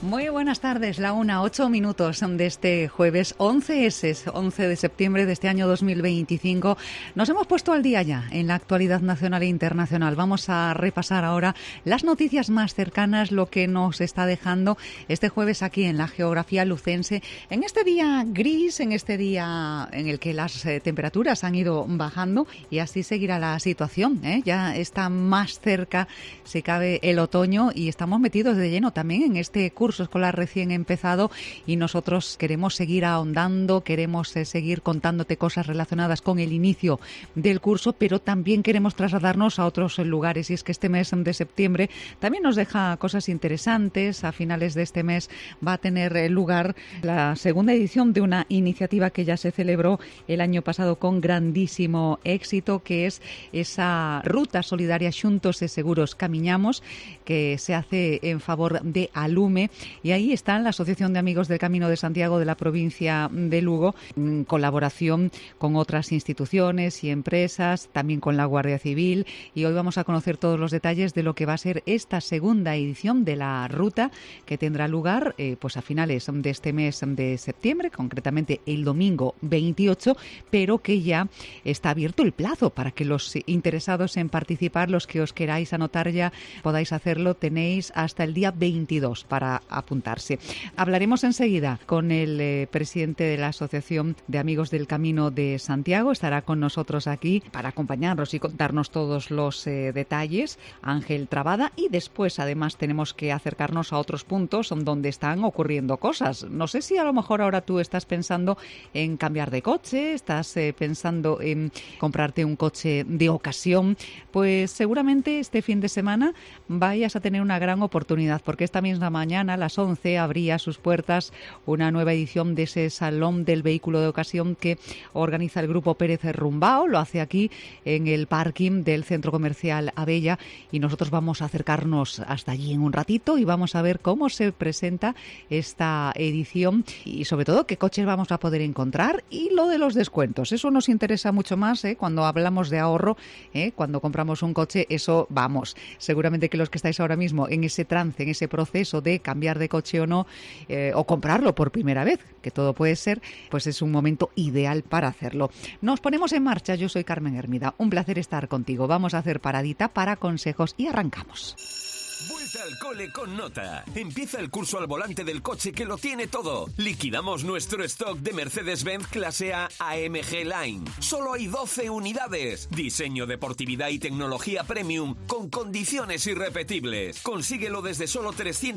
Muy buenas tardes, la 1:08 de este jueves 11 de septiembre de este año 2025. Nos hemos puesto al día ya en la actualidad nacional e internacional. Vamos a repasar ahora las noticias más cercanas, lo que nos está dejando este jueves aquí en la geografía lucense, en este día gris, en este día en el que las temperaturas han ido bajando, y así seguirá la situación, Ya está más cerca, si cabe, el otoño, y estamos metidos de lleno también en este curso escolar recién empezado, y nosotros queremos seguir ahondando, queremos seguir contándote cosas relacionadas con el inicio del curso, pero también queremos trasladarnos a otros lugares, y es que este mes de septiembre también nos deja cosas interesantes. A finales de este mes va a tener lugar la segunda edición de una iniciativa que ya se celebró el año pasado con grandísimo éxito, que es esa ruta solidaria Xuntos e Seguros Camiñamos, que se hace en favor de Alume. Y ahí está la Asociación de Amigos del Camino de Santiago de la provincia de Lugo, en colaboración con otras instituciones y empresas, también con la Guardia Civil. Y hoy vamos a conocer todos los detalles de lo que va a ser esta segunda edición de la ruta, que tendrá lugar pues a finales de este mes de septiembre, concretamente el domingo 28, pero que ya está abierto el plazo para que los interesados en participar, los que os queráis anotar ya, podáis hacerlo. Tenéis hasta el día 22 para apuntarse. Hablaremos enseguida con el presidente de la Asociación de Amigos del Camino de Santiago. Estará con nosotros aquí para acompañarnos y contarnos todos los detalles, Ángel Trabada, y después además tenemos que acercarnos a otros puntos donde están ocurriendo cosas. No sé si a lo mejor ahora tú estás pensando en cambiar de coche, estás pensando en comprarte un coche de ocasión, pues seguramente este fin de semana vayas a tener una gran oportunidad, porque esta misma mañana a las 11 abría sus puertas una nueva edición de ese Salón del Vehículo de Ocasión que organiza el Grupo Pérez Rumbao. Lo hace aquí en el parking del Centro Comercial Abella, y nosotros vamos a acercarnos hasta allí en un ratito y vamos a ver cómo se presenta esta edición y sobre todo qué coches vamos a poder encontrar, y lo de los descuentos. Eso nos interesa mucho más cuando hablamos de ahorro, cuando compramos un coche. Eso, vamos, seguramente que los que estáis ahora mismo en ese trance, en ese proceso de cambiar de coche o no, o comprarlo por primera vez, que todo puede ser, pues es un momento ideal para hacerlo. Nos ponemos en marcha. Yo soy Carmen Hermida, un placer estar contigo. Vamos a hacer paradita para consejos y arrancamos. Vuelta al cole con Nota. Empieza el curso al volante del coche que lo tiene todo. Liquidamos nuestro stock de Mercedes-Benz clase A AMG Line. Solo hay 12 unidades. Diseño, deportividad y tecnología premium con condiciones irrepetibles. Consíguelo desde solo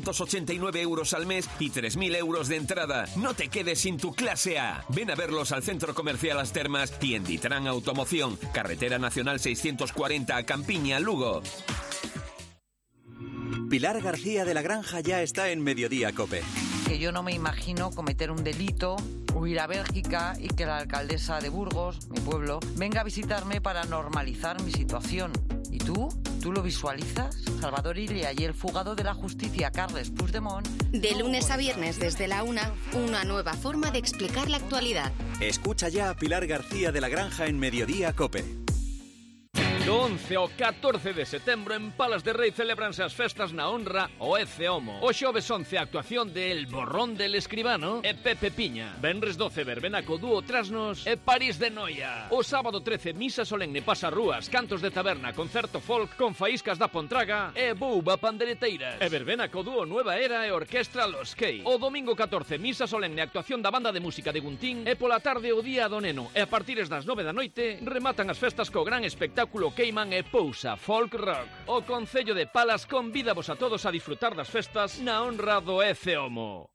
389 euros al mes y 3.000 euros de entrada. No te quedes sin tu clase A. Ven a verlos al Centro Comercial Las Termas y en Ditrán Automoción, Carretera Nacional 640 a Campiña, Lugo. Pilar García de la Granja ya está en Mediodía COPE. Que yo no me imagino cometer un delito, huir a Bélgica y que la alcaldesa de Burgos, mi pueblo, venga a visitarme para normalizar mi situación. ¿Y tú? ¿Tú lo visualizas? Salvador Illa y el fugado de la justicia, Carles Puigdemont. De lunes a viernes desde la 1, una nueva forma de explicar la actualidad. Escucha ya a Pilar García de la Granja en Mediodía COPE. Do 11 ao 14 de setembro en Palas de Rei celebranse as festas na honra ao Ece Homo. O xoves 11 a actuación de El Borrón del Escribano e Pepe Piña. Venres 12 verbena co dúo Trasnos e París de Noia. O sábado 13 misa solemne pasarrúas, cantos de taberna, concerto folk con faíscas da Pontraga e Bouba Pandereteiras. E verbena co dúo Nueva Era e Orquestra Los Key. O domingo 14 misa solemne actuación da banda de música de Guntín e pola tarde o día do Neno. E a partires das 9 da noite rematan as festas co gran espectáculo Queiman e Pousa Folk Rock. O Concello de Palas convida vos a todos a disfrutar das festas na honra do Ece Homo.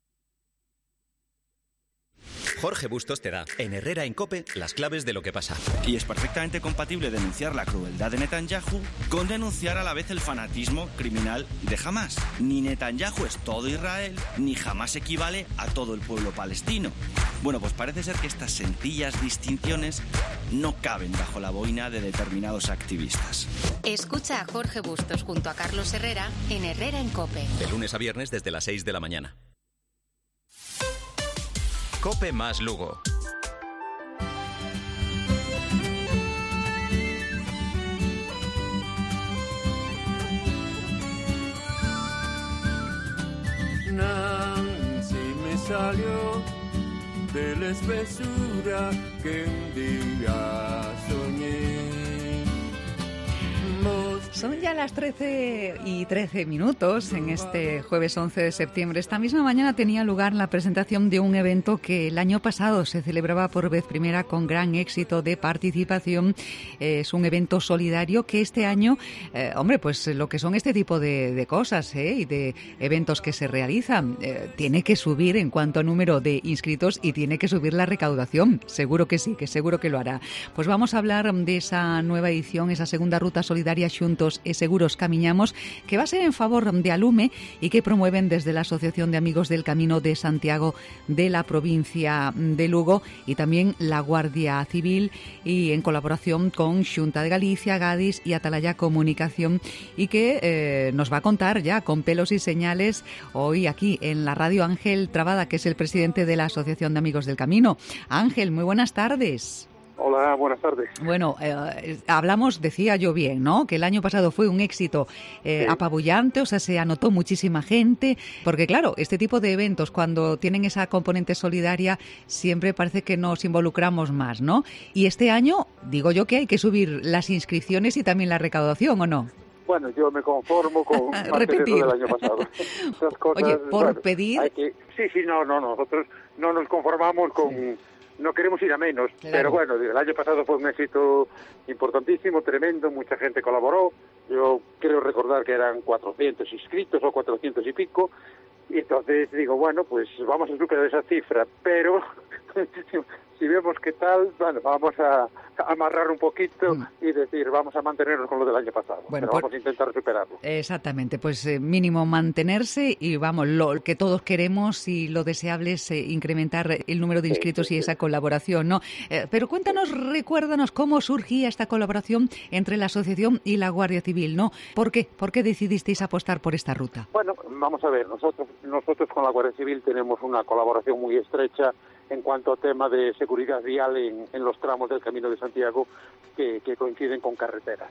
Jorge Bustos te da, en Herrera en COPE, las claves de lo que pasa. Y es perfectamente compatible denunciar la crueldad de Netanyahu con denunciar a la vez el fanatismo criminal de Hamás. Ni Netanyahu es todo Israel, ni Hamás equivale a todo el pueblo palestino. Bueno, pues parece ser que estas sencillas distinciones no caben bajo la boina de determinados activistas. Escucha a Jorge Bustos junto a Carlos Herrera en Herrera en COPE. De lunes a viernes desde las 6 de la mañana. COPE más Lugo. No salió de la espesura que un día soñé. Son ya las 13:13 en este jueves 11 de septiembre. Esta misma mañana tenía lugar la presentación de un evento que el año pasado se celebraba por vez primera con gran éxito de participación. Es un evento solidario que este año, pues lo que son este tipo de cosas y de eventos que se realizan, tiene que subir en cuanto a número de inscritos y tiene que subir la recaudación. Seguro que sí, que seguro que lo hará. Pues vamos a hablar de esa nueva edición, esa segunda ruta solidaria Xuntos e Seguros Camiñamos, que va a ser en favor de Alume y que promueven desde la Asociación de Amigos del Camino de Santiago de la provincia de Lugo y también la Guardia Civil, y en colaboración con Xunta de Galicia, Gadis y Atalaya Comunicación, y que nos va a contar ya con pelos y señales hoy aquí en la radio Ángel Trabada, que es el presidente de la Asociación de Amigos del Camino. Ángel, muy buenas tardes. Hola, buenas tardes. Bueno, hablamos, decía yo bien, ¿no?, que el año pasado fue un éxito apabullante, o sea, se anotó muchísima gente, porque claro, este tipo de eventos, cuando tienen esa componente solidaria, siempre parece que nos involucramos más, ¿no? Y este año, digo yo que hay que subir las inscripciones y también la recaudación, ¿o no? Bueno, yo me conformo con repetir del año pasado. Esas cosas, oye, por pedir... nosotros no nos conformamos con... Sí. No queremos ir a menos, claro. Pero bueno, el año pasado fue un éxito importantísimo, tremendo, mucha gente colaboró. Yo creo recordar que eran 400 inscritos o 400 y pico, y entonces digo, bueno, pues vamos a superar esa cifra, pero si vemos qué tal, bueno, vamos a amarrar un poquito y decir, vamos a mantenernos con lo del año pasado, bueno, pero vamos a intentar superarlo. Exactamente, pues mínimo mantenerse y vamos, lo que todos queremos y lo deseable es incrementar el número de inscritos y esa colaboración, ¿no? Pero cuéntanos, recuérdanos cómo surgía esta colaboración entre la asociación y la Guardia Civil, ¿no? ¿Por qué? ¿Por qué decidisteis apostar por esta ruta? Bueno, vamos a ver, nosotros con la Guardia Civil tenemos una colaboración muy estrecha en cuanto a tema de seguridad vial en los tramos del Camino de Santiago que coinciden con carreteras.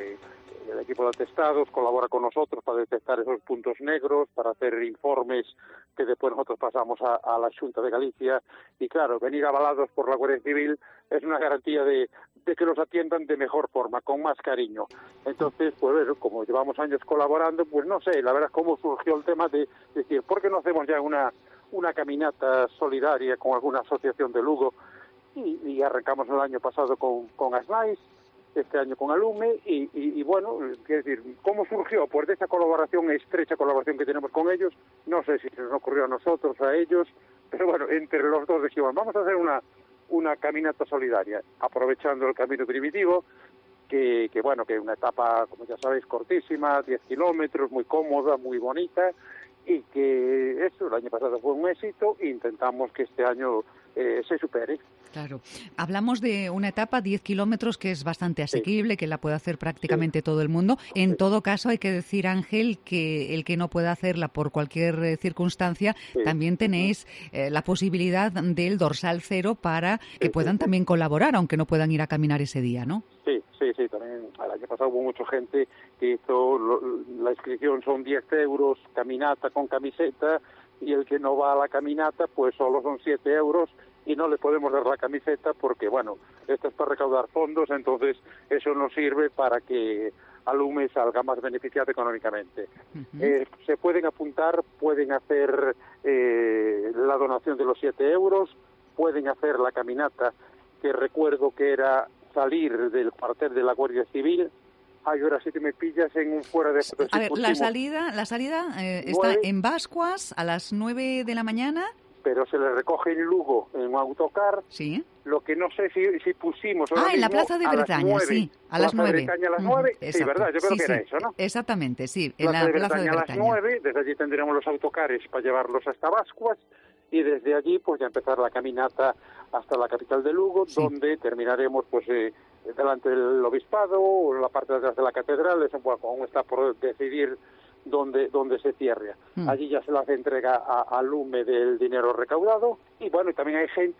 El equipo de atestados colabora con nosotros para detectar esos puntos negros, para hacer informes que después nosotros pasamos a la Xunta de Galicia, y claro, venir avalados por la Guardia Civil es una garantía de que los atiendan de mejor forma, con más cariño. Entonces, pues bueno, como llevamos años colaborando, pues no sé, la verdad cómo surgió el tema de decir, ¿por qué no hacemos ya una caminata solidaria con alguna asociación de Lugo? Y arrancamos el año pasado con Asnais, este año con Alume, y bueno, quiero decir, ¿cómo surgió? Pues de esa colaboración, estrecha colaboración que tenemos con ellos. No sé si se nos ocurrió a nosotros, a ellos, pero bueno, entre los dos decimos, vamos a hacer una caminata solidaria, aprovechando el camino primitivo, que bueno, que es una etapa, como ya sabéis, cortísima, 10 kilómetros, muy cómoda, muy bonita, y que eso, el año pasado fue un éxito, e intentamos que este año se supere. Claro. Hablamos de una etapa, 10 kilómetros, que es bastante asequible, que la puede hacer prácticamente todo el mundo. En todo caso, hay que decir, Ángel, que el que no pueda hacerla por cualquier circunstancia, también tenéis la posibilidad del dorsal cero para que puedan también colaborar, aunque no puedan ir a caminar ese día, ¿no? Sí, también el año pasado hubo mucha gente que hizo, la inscripción son 10 euros, caminata con camiseta, y el que no va a la caminata, pues solo son 7 euros, y no le podemos dar la camiseta porque, bueno, esto es para recaudar fondos, entonces eso nos sirve para que Alume salga más beneficiado económicamente. Se pueden apuntar, pueden hacer la donación de los 7 euros, pueden hacer la caminata, que recuerdo que era salir del cuartel de la Guardia Civil. Ay, ahora sí que me pillas en un fuera de... A ver, la salida está en Bascuas a las 9 de la mañana. Pero se le recoge en Lugo, en un autocar. Sí. Lo que no sé si pusimos... En la Plaza de Bretaña, sí, a las 9. Plaza de Bretaña a las 9, sí, ¿verdad? Yo creo que era eso, ¿no? Exactamente, sí, en la Plaza de Bretaña. A las 9, desde allí tendremos los autocares para llevarlos hasta Bascuas, y desde allí pues ya empezar la caminata hasta la capital de Lugo, donde terminaremos pues delante del obispado, o en la parte de atrás de la catedral. Eso pues, aún está por decidir dónde se cierre. Allí ya se le hace entrega a Lume del dinero recaudado, y bueno, y también hay gente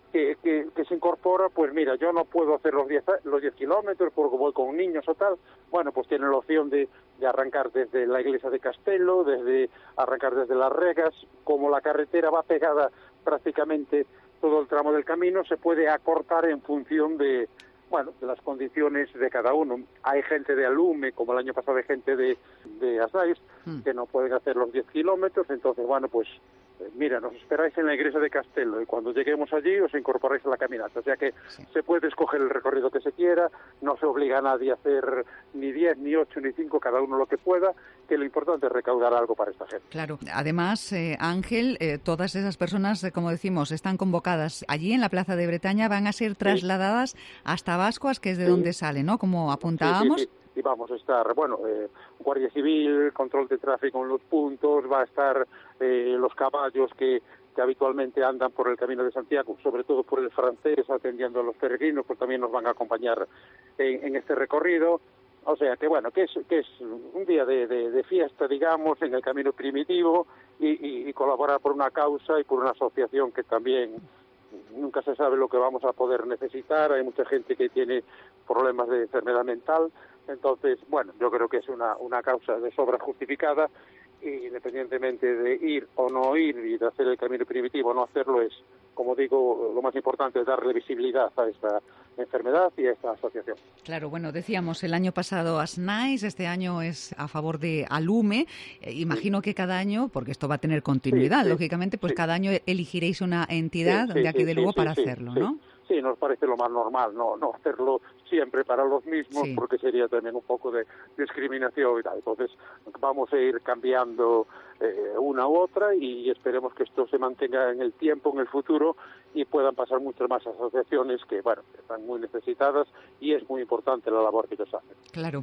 que se incorpora, pues mira, yo no puedo hacer los 10 kilómetros porque voy con niños o tal, bueno, pues tienen la opción de arrancar desde la iglesia de Castelo, arrancar desde Las Regas. Como la carretera va pegada prácticamente todo el tramo del camino, se puede acortar en función de las condiciones de cada uno. Hay gente de Alume, como el año pasado hay gente de Asais, que no pueden hacer los 10 kilómetros, entonces, bueno, pues mira, nos esperáis en la iglesia de Castelo y cuando lleguemos allí os incorporáis a la caminata. O sea que se puede escoger el recorrido que se quiera, no se obliga a nadie a hacer ni 10, ni 8, ni 5, cada uno lo que pueda, que lo importante es recaudar algo para esta gente. Claro. Además, Ángel, todas esas personas, como decimos, están convocadas allí en la Plaza de Bretaña, van a ser trasladadas hasta Bascuas, que es de donde sale, ¿no? Como apuntábamos. Sí. Y vamos a estar, Guardia Civil, control de tráfico en los puntos, va a estar los caballos que habitualmente andan por el Camino de Santiago, sobre todo por el francés, atendiendo a los peregrinos, pues también nos van a acompañar en este recorrido. O sea que que es un día de fiesta, digamos, en el Camino Primitivo y colaborar por una causa y por una asociación que también nunca se sabe lo que vamos a poder necesitar. Hay mucha gente que tiene problemas de enfermedad mental. Entonces, yo creo que es una causa de sobra justificada, y independientemente de ir o no ir y de hacer el Camino Primitivo o no hacerlo, es, como digo, lo más importante es darle visibilidad a esta enfermedad y a esta asociación. Claro, decíamos el año pasado Asnais, este año es a favor de Alume. Imagino que cada año, porque esto va a tener continuidad, lógicamente, pues cada año elegiréis una entidad de aquí de Lugo para hacerlo, ¿no? Sí, nos parece lo más normal, no hacerlo siempre para los mismos, porque sería también un poco de discriminación y tal. Entonces vamos a ir cambiando una u otra y esperemos que esto se mantenga en el tiempo, en el futuro, y puedan pasar muchas más asociaciones que están muy necesitadas, y es muy importante la labor que ellos hacen. Claro.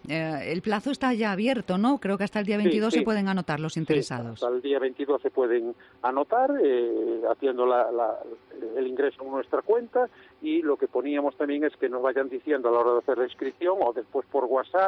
El plazo está ya abierto, ¿no? Creo que hasta el día 22 se pueden anotar los interesados. Hasta el día 22 se pueden anotar, haciendo el ingreso en nuestra cuenta, y lo que poníamos también es que nos vayan diciendo a la hora de hacer la inscripción o después por WhatsApp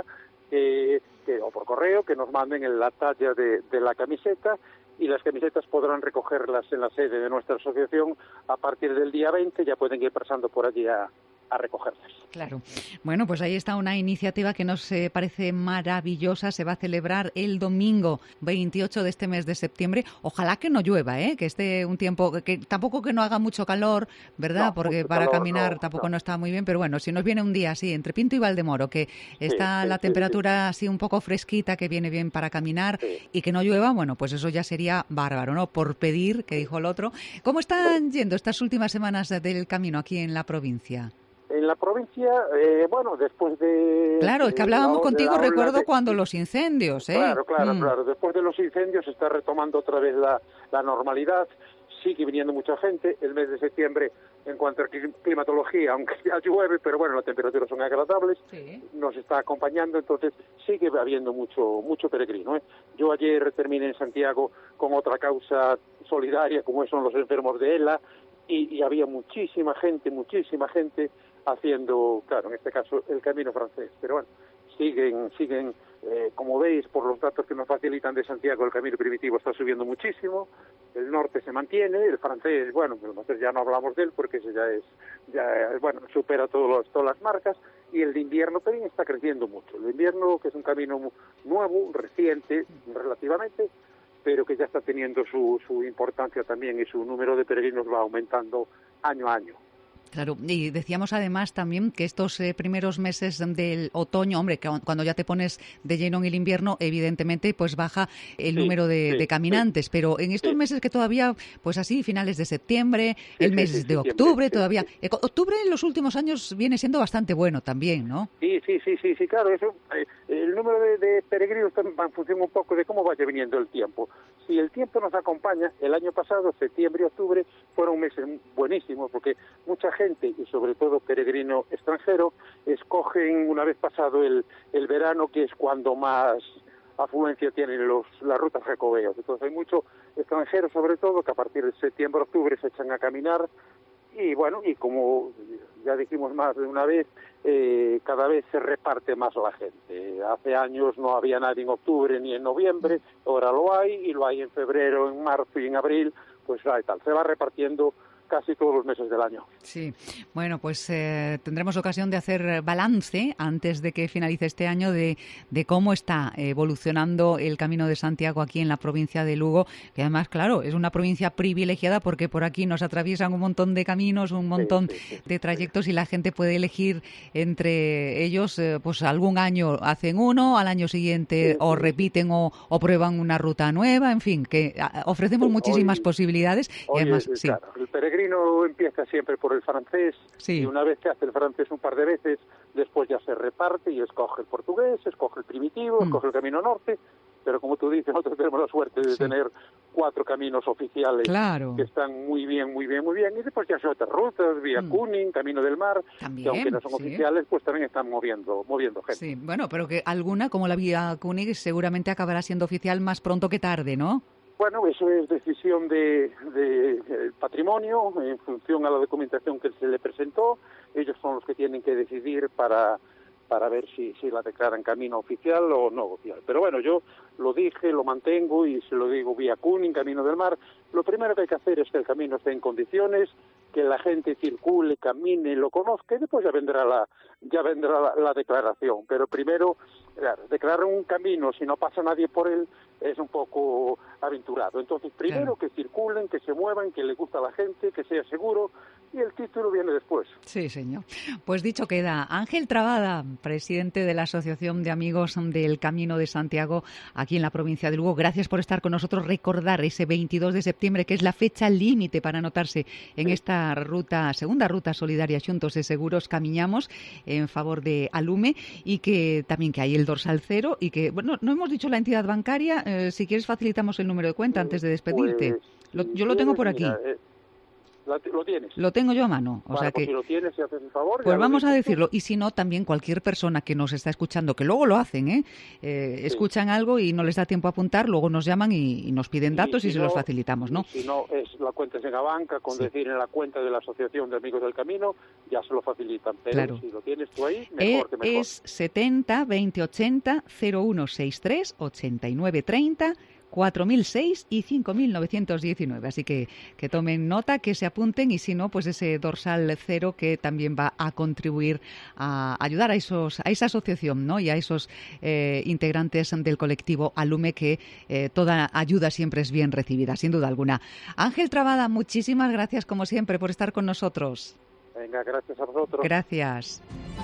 o por correo, que nos manden la talla de la camiseta, y las camisetas podrán recogerlas en la sede de nuestra asociación a partir del día 20, ya pueden ir pasando por allí a recogerlas. Claro. Pues ahí está una iniciativa que nos parece maravillosa. Se va a celebrar el domingo 28 de este mes de septiembre. Ojalá que no llueva, que esté un tiempo, que tampoco que no haga mucho calor, ¿verdad? Porque para caminar tampoco no está muy bien, pero si nos viene un día así, entre Pinto y Valdemoro, que está la temperatura así un poco fresquita, que viene bien para caminar, y que no llueva, pues eso ya sería bárbaro, ¿no? Por pedir, que dijo el otro. ¿Cómo están yendo estas últimas semanas del camino aquí en la provincia? En la provincia, después de... Claro, es que hablábamos contigo, recuerdo, cuando los incendios, Claro. Después de los incendios se está retomando otra vez la normalidad. Sigue viniendo mucha gente. El mes de septiembre, en cuanto a climatología, aunque ya llueve, pero las temperaturas son agradables, nos está acompañando, entonces sigue habiendo mucho peregrino. Yo ayer terminé en Santiago con otra causa solidaria, como son los enfermos de ELA, y había muchísima gente haciendo, claro, en este caso, el camino francés. Pero siguen, como veis, por los datos que nos facilitan de Santiago, el camino primitivo está subiendo muchísimo, el norte se mantiene, el francés, ya no hablamos de él porque ese supera todas las marcas, y el de invierno también está creciendo mucho. El de invierno, que es un camino nuevo, reciente, relativamente, pero que ya está teniendo su importancia también, y su número de peregrinos va aumentando año a año. Claro, y decíamos además también que estos primeros meses del otoño, cuando ya te pones de lleno en el invierno, evidentemente pues baja el número de caminantes, pero en estos meses que todavía, pues así, finales de septiembre, el mes de octubre todavía. Octubre en los últimos años viene siendo bastante bueno también, ¿no? Sí, claro, eso, el número de peregrinos va en función un poco de cómo vaya viniendo el tiempo. Si el tiempo nos acompaña, el año pasado, septiembre y octubre, fueron meses buenísimos, porque mucha gente, y sobre todo peregrino extranjero, escogen, una vez pasado el verano, que es cuando más afluencia tienen las rutas jacobeas. Entonces hay mucho extranjero, sobre todo, que a partir de septiembre, octubre se echan a caminar, y como ya dijimos más de una vez, cada vez se reparte más la gente. Hace años no había nadie en octubre ni en noviembre, ahora lo hay, y lo hay en febrero, en marzo y en abril, pues tal. Se va repartiendo casi todos los meses del año. Sí, bueno, pues tendremos ocasión de hacer balance antes de que finalice este año de cómo está evolucionando el Camino de Santiago aquí en la provincia de Lugo, que además, claro, es una provincia privilegiada porque por aquí nos atraviesan un montón de caminos, un montón de trayectos y la gente puede elegir entre ellos, pues algún año hacen uno, al año siguiente o repiten o prueban una ruta nueva, en fin, que ofrecemos muchísimas posibilidades y además, claro, el peregrino empieza siempre por el francés y una vez que hace el francés un par de veces, después ya se reparte y escoge el portugués, escoge el primitivo, escoge el camino norte, pero como tú dices, nosotros tenemos la suerte de tener 4 caminos oficiales que están muy bien, y después ya son otras rutas, Vía Cúning, Camino del Mar, también, que aunque no son oficiales, pues también están moviendo gente. Sí, bueno, pero que alguna, como la Vía Cúning, seguramente acabará siendo oficial más pronto que tarde, ¿no? Bueno, eso es decisión de patrimonio, en función a la documentación que se le presentó. Ellos son los que tienen que decidir para ver si la declaran camino oficial o no oficial. Pero bueno, yo lo dije, lo mantengo y se lo digo, Vía Cúning, Camino del Mar. Lo primero que hay que hacer es que el camino esté en condiciones, que la gente circule, camine, lo conozca y después ya vendrá la declaración. Pero primero, claro, declarar un camino si no pasa nadie por él es un poco aventurado. Entonces, primero que circulen, que se muevan, que le gusta a la gente, que sea seguro y el título viene después. Sí, señor. Pues dicho queda. Ángel Trabada, presidente de la Asociación de Amigos del Camino de Santiago aquí en la provincia de Lugo. Gracias por estar con nosotros. Recordar ese 22 de septiembre, que es la fecha límite para anotarse en esta segunda ruta solidaria Xuntos de Seguros Camiñamos en favor de Alume y que también que hay el dorsal 0 y que, bueno, no hemos dicho la entidad bancaria. Si quieres facilitamos el número de cuenta antes de despedirte. Yo lo tengo por aquí. ¿Lo tienes? Lo tengo yo a mano. O sea pues que, si lo tienes, si haces un favor... Pues vamos a decirlo. Y si no, también cualquier persona que nos está escuchando, que luego lo hacen, escuchan algo y no les da tiempo a apuntar, luego nos llaman y nos piden datos y se los facilitamos, ¿no? Si no, la cuenta es en la banca, con decir en la cuenta de la Asociación de Amigos del Camino, ya se lo facilitan. Pero si lo tienes tú ahí, mejor que mejor. Es 70 20 80 0163 89 30 4006 y 5919, así que tomen nota, que se apunten y si no, pues ese dorsal 0 que también va a contribuir a ayudar a esa asociación, ¿no? Y a esos integrantes del colectivo Alume, que toda ayuda siempre es bien recibida, sin duda alguna. Ángel Trabada, muchísimas gracias como siempre por estar con nosotros. Venga, gracias a vosotros. Gracias.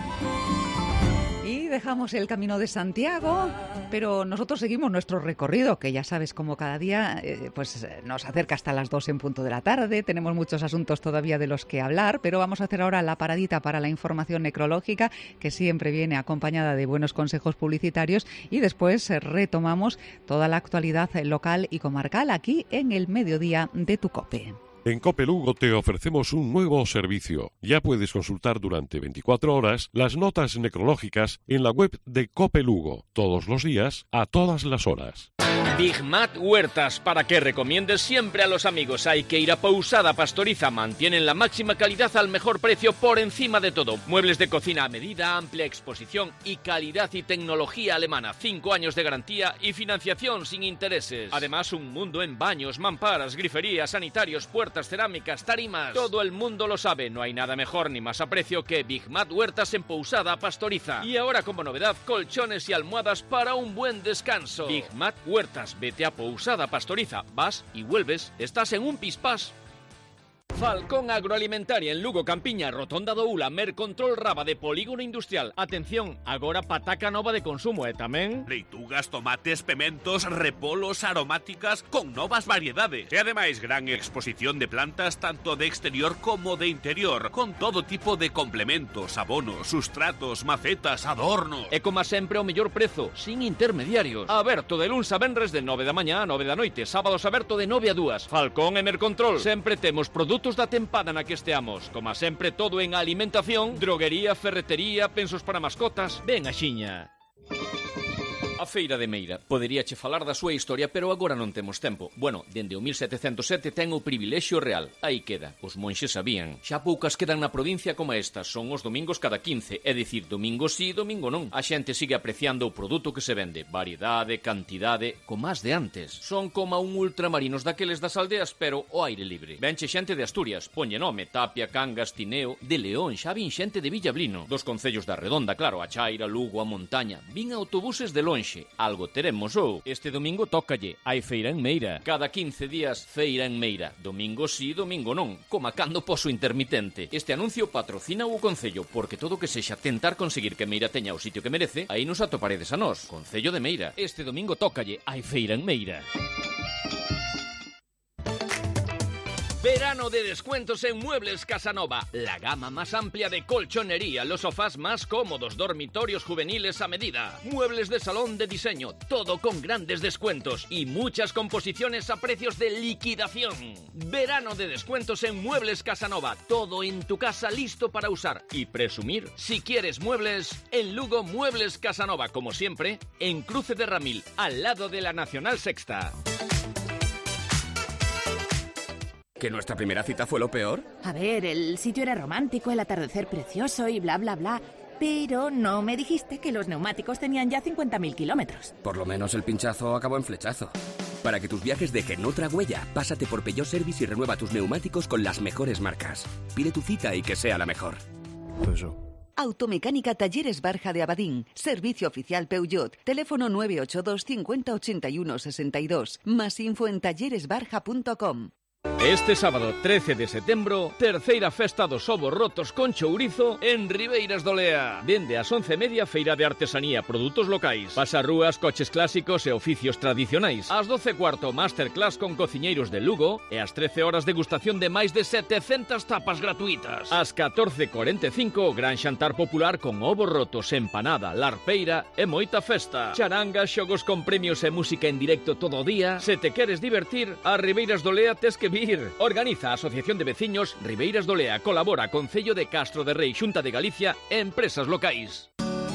Y dejamos el Camino de Santiago, pero nosotros seguimos nuestro recorrido, que ya sabes, como cada día pues nos acerca hasta las 2 en punto de la tarde. Tenemos muchos asuntos todavía de los que hablar, pero vamos a hacer ahora la paradita para la información necrológica, que siempre viene acompañada de buenos consejos publicitarios, y después retomamos toda la actualidad local y comarcal aquí en el mediodía de tu COPE. En COPE Lugo te ofrecemos un nuevo servicio. Ya puedes consultar durante 24 horas las notas necrológicas en la web de COPE Lugo, todos los días, a todas las horas. Big Mat Huertas, para que recomiendes siempre a los amigos. Hay que ir a Pousada Pastoriza. Mantienen la máxima calidad al mejor precio por encima de todo. Muebles de cocina a medida, amplia exposición y calidad y tecnología alemana. 5 años de garantía y financiación sin intereses. Además, un mundo en baños, mamparas, griferías, sanitarios, puertas, cerámicas, tarimas. Todo el mundo lo sabe. No hay nada mejor ni más a precio que Big Mat Huertas en Pousada Pastoriza. Y ahora, como novedad, colchones y almohadas para un buen descanso. Big Mat Huertas. Vete a Pousada Pastoriza, vas y vuelves, estás en un pispás. Falcón Agroalimentaria en Lugo, Campiña, Rotonda do Ula, Mercontrol Raba de Polígono Industrial. Atención, agora pataca nova de consumo, tamén? Leitugas, tomates, pementos, repolos, aromáticas con novas variedades. E ademais gran exposición de plantas tanto de exterior como de interior, con todo tipo de complementos, abonos, sustratos, macetas, adornos. E como sempre o mellor prezo, sin intermediarios. Aberto de luns a venres de 9 da mañá a 9 da noite, sábados aberto de 9 a 2. Falcón e Mercontrol, sempre temos produtos da tempada na que esteamos. Como sempre, todo en alimentación, droguería, ferretería, pensos para mascotas. Ven a xiña. A Feira de Meira. Poderíache falar da súa historia, pero agora non temos tempo. Bueno, dende o 1707 ten o privilexio real. Aí queda. Os monxes sabían. Xa poucas quedan na provincia como estas. Son os domingos cada 15. É dicir, domingo sí, domingo non. A xente sigue apreciando o produto que se vende. Variedade, cantidade, como as de antes. Son como un ultramarinos daqueles das aldeas, pero ao aire libre. Venche xente de Asturias. Poñe nome, Tapia, Cangas, Tineo. De León xa vin xente de Villablino. Dos concellos da Redonda, claro, a Chaira, Lugo, a Montaña. Vin autobuses de lonxe. Algo teremos ou. Este domingo tócalle. Hai feira en Meira. Cada 15 días, feira en Meira. Domingo sí, domingo non. Como cando poso intermitente. Este anuncio patrocina o Concello, porque todo que sexa tentar conseguir que Meira teña o sitio que merece, aí nos atoparedes a nós. Concello de Meira. Este domingo tócalle. Hai feira en Meira. Verano de descuentos en Muebles Casanova. La gama más amplia de colchonería, los sofás más cómodos, dormitorios juveniles a medida, muebles de salón de diseño, todo con grandes descuentos y muchas composiciones a precios de liquidación. Verano de descuentos en Muebles Casanova. Todo en tu casa listo para usar y presumir. Si quieres muebles, en Lugo Muebles Casanova, como siempre, en Cruce de Ramil, al lado de la Nacional Sexta. ¿Que nuestra primera cita fue lo peor? A ver, el sitio era romántico, el atardecer precioso y bla, bla, bla. Pero no me dijiste que los neumáticos tenían ya 50.000 kilómetros. Por lo menos el pinchazo acabó en flechazo. Para que tus viajes dejen otra huella, pásate por Peugeot Service y renueva tus neumáticos con las mejores marcas. Pide tu cita y que sea la mejor. Peugeot. Automecánica Talleres Barja de Abadín. Servicio oficial Peugeot. Teléfono 982 50 81 62. Más info en talleresbarja.com. Este sábado 13 de setembro, terceira festa dos ovos rotos con chourizo en Ribeiras do Lea. Dende as 11:30, feira de artesanía, produtos locais, pasarrúas, coches clásicos e oficios tradicionais. Ás 12:15, masterclass con cociñeiros de Lugo e ás 13 horas degustación de máis de 700 tapas gratuitas. Ás 14:45, gran xantar popular con ovos rotos, empanada, larpeira e moita festa. Charanga, xogos con premios e música en directo todo o día. Se te queres divertir, a Ribeiras do Lea tes que vir. Organiza a Asociación de Veciños Ribeiras do Lea. Colabora Concello de Castro de Rei, Xunta de Galicia e empresas locais.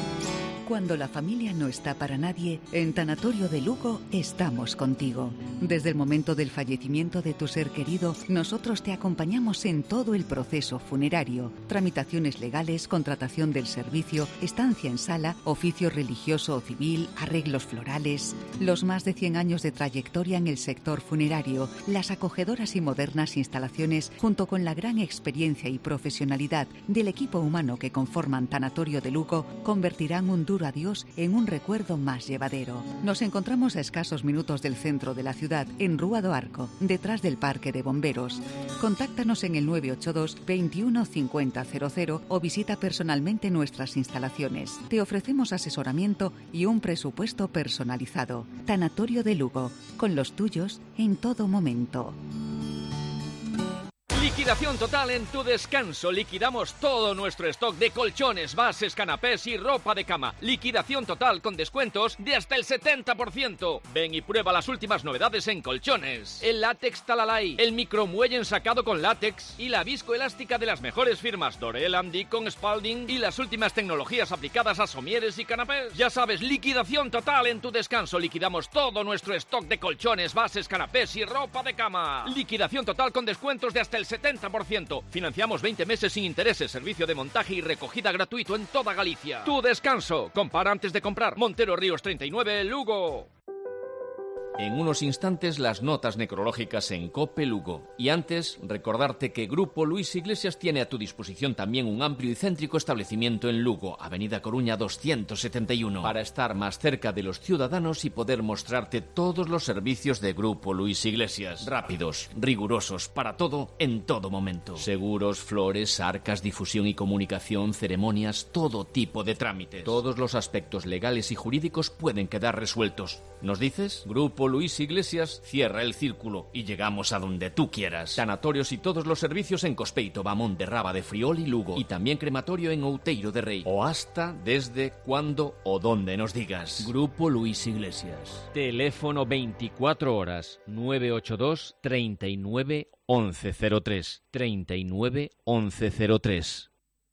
Cuando la familia no está para nadie, en Tanatorio de Lugo estamos contigo. Desde el momento del fallecimiento de tu ser querido, nosotros te acompañamos en todo el proceso funerario. Tramitaciones legales, contratación del servicio, estancia en sala, oficio religioso o civil, arreglos florales. Los más de 100 años de trayectoria en el sector funerario, las acogedoras y modernas instalaciones, junto con la gran experiencia y profesionalidad del equipo humano que conforman Tanatorio de Lugo, convertirán un duro adiós en un recuerdo más llevadero. Nos encontramos a escasos minutos del centro de la ciudad, en Rúa do Arco, detrás del Parque de Bomberos. Contáctanos en el 982 21 50 00 o visita personalmente nuestras instalaciones. Te ofrecemos asesoramiento y un presupuesto personalizado. Tanatorio de Lugo, con los tuyos en todo momento. Liquidación total en Tu Descanso. Liquidamos todo nuestro stock de colchones, bases, canapés y ropa de cama. Liquidación total con descuentos de hasta el 70%. Ven y prueba las últimas novedades en colchones. El látex Talalay, el micromuelle ensacado con látex y la viscoelástica de las mejores firmas Dorel, Deacon, Spalding y las últimas tecnologías aplicadas a somieres y canapés. Ya sabes, liquidación total en Tu Descanso. Liquidamos todo nuestro stock de colchones, bases, canapés y ropa de cama. Liquidación total con descuentos de hasta el 70%. Financiamos 20 meses sin intereses. Servicio de montaje y recogida gratuito en toda Galicia. Tu Descanso. Compara antes de comprar. Montero Ríos 39, Lugo. En unos instantes las notas necrológicas en COPE Lugo. Y antes, recordarte que Grupo Luis Iglesias tiene a tu disposición también un amplio y céntrico establecimiento en Lugo, Avenida Coruña 271, para estar más cerca de los ciudadanos y poder mostrarte todos los servicios de Grupo Luis Iglesias. Rápidos, rigurosos, para todo, en todo momento. Seguros, flores, arcas, difusión y comunicación, ceremonias, todo tipo de trámites. Todos los aspectos legales y jurídicos pueden quedar resueltos. ¿Nos dices? Grupo Luis Iglesias cierra el círculo y llegamos a donde tú quieras. Sanatorios y todos los servicios en Cospeito, Bamón de Raba de Friol y Lugo. Y también crematorio en Outeiro de Rei. O hasta, desde, cuando o donde nos digas. Grupo Luis Iglesias. Teléfono 24 horas 982 39 1103. 39 1103.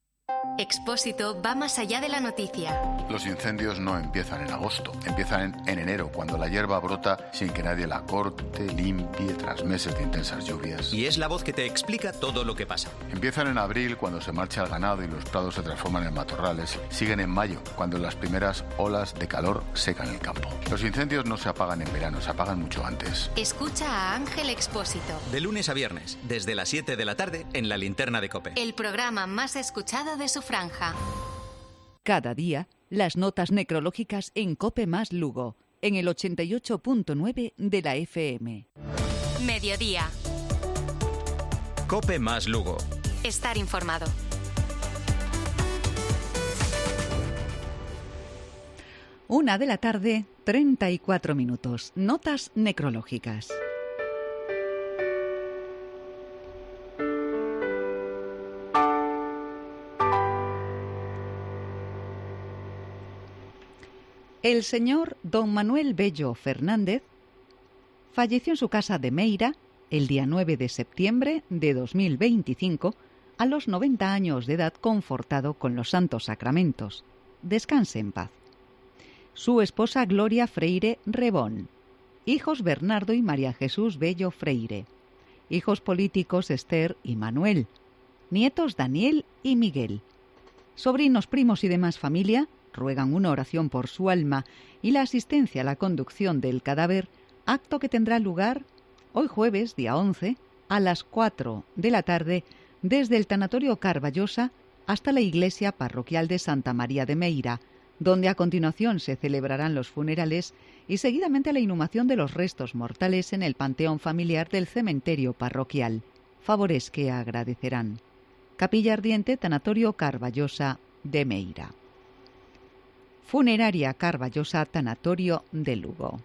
Expósito va más allá de la noticia. Los incendios no empiezan en agosto, empiezan en enero, cuando la hierba brota sin que nadie la corte, limpie, tras meses de intensas lluvias. Y es la voz que te explica todo lo que pasa. Empiezan en abril, cuando se marcha el ganado y los prados se transforman en matorrales. Siguen en mayo, cuando las primeras olas de calor secan el campo. Los incendios no se apagan en verano, se apagan mucho antes. Escucha a Ángel Expósito. De lunes a viernes, desde las 7 de la tarde, en la Linterna de COPE. El programa más escuchado de su franja. Cada día, las notas necrológicas en COPE más Lugo, en el 88.9 de la FM. Mediodía. COPE más Lugo. Estar informado. Una de la tarde, 34 minutos. Notas necrológicas. El señor don Manuel Bello Fernández falleció en su casa de Meira el día 9 de septiembre de 2025 a los 90 años de edad, confortado con los santos sacramentos. Descanse en paz. Su esposa Gloria Freire Rebón. Hijos Bernardo y María Jesús Bello Freire. Hijos políticos Esther y Manuel. Nietos Daniel y Miguel. Sobrinos, primos y demás familia ruegan una oración por su alma y la asistencia a la conducción del cadáver, acto que tendrá lugar hoy jueves, día 11, a las 4 de la tarde, desde el Tanatorio Carballosa hasta la iglesia parroquial de Santa María de Meira, donde a continuación se celebrarán los funerales y seguidamente la inhumación de los restos mortales en el panteón familiar del cementerio parroquial. Favores que agradecerán. Capilla Ardiente, Tanatorio Carballosa de Meira. Funeraria Carballosa, Tanatorio de Lugo.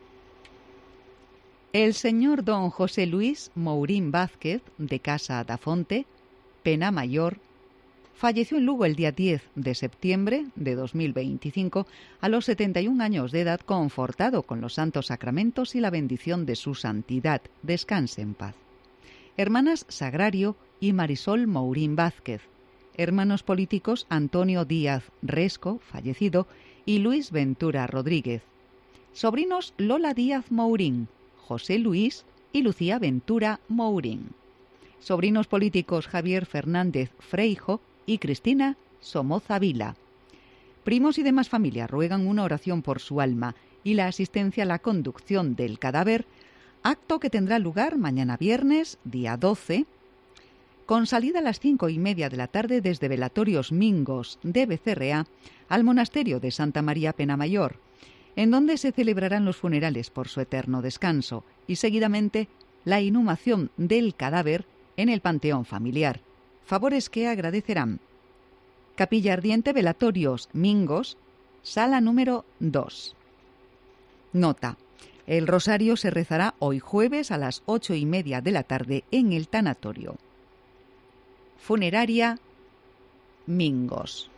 El señor don José Luis Mourín Vázquez, de Casa da Fonte, Pena Mayor, falleció en Lugo el día 10 de septiembre de 2025 a los 71 años de edad, confortado con los santos sacramentos y la bendición de su santidad. Descanse en paz. Hermanas Sagrario y Marisol Mourín Vázquez. Hermanos políticos Antonio Díaz Resco, fallecido, y Luis Ventura Rodríguez. Sobrinos Lola Díaz Mourín, José Luis y Lucía Ventura Mourín. Sobrinos políticos Javier Fernández Freijo y Cristina Somoza Vila. Primos y demás familia ruegan una oración por su alma y la asistencia a la conducción del cadáver, acto que tendrá lugar mañana viernes, día 12, con salida a las 5:30 de la tarde desde Velatorios Mingos de Becerrea al monasterio de Santa María Penamayor, en donde se celebrarán los funerales por su eterno descanso y seguidamente la inhumación del cadáver en el panteón familiar. Favores que agradecerán. Capilla Ardiente, Velatorios Mingos, sala número 2. Nota. El rosario se rezará hoy jueves a las 8:30 de la tarde en el tanatorio. Funeraria Mingos.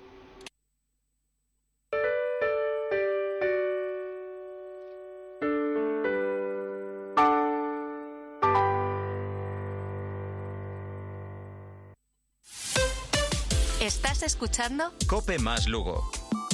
¿Estás escuchando? COPE más Lugo.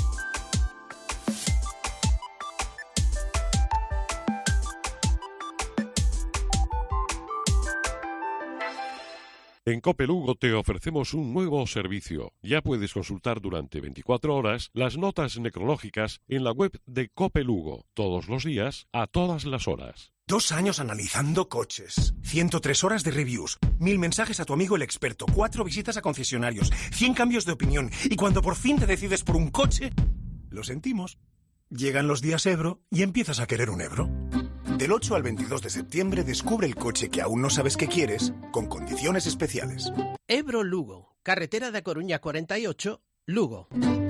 En COPE Lugo te ofrecemos un nuevo servicio. Ya puedes consultar durante 24 horas las notas necrológicas en la web de COPE Lugo, todos los días, a todas las horas. 2 años analizando coches, 103 horas de reviews, 1000 mensajes a tu amigo el experto, 4 visitas a concesionarios, 100 cambios de opinión, y cuando por fin te decides por un coche, lo sentimos. Llegan los días Ebro y empiezas a querer un Ebro. Del 8 al 22 de septiembre descubre el coche que aún no sabes que quieres, con condiciones especiales. Ebro Lugo, carretera de Coruña 48, Lugo.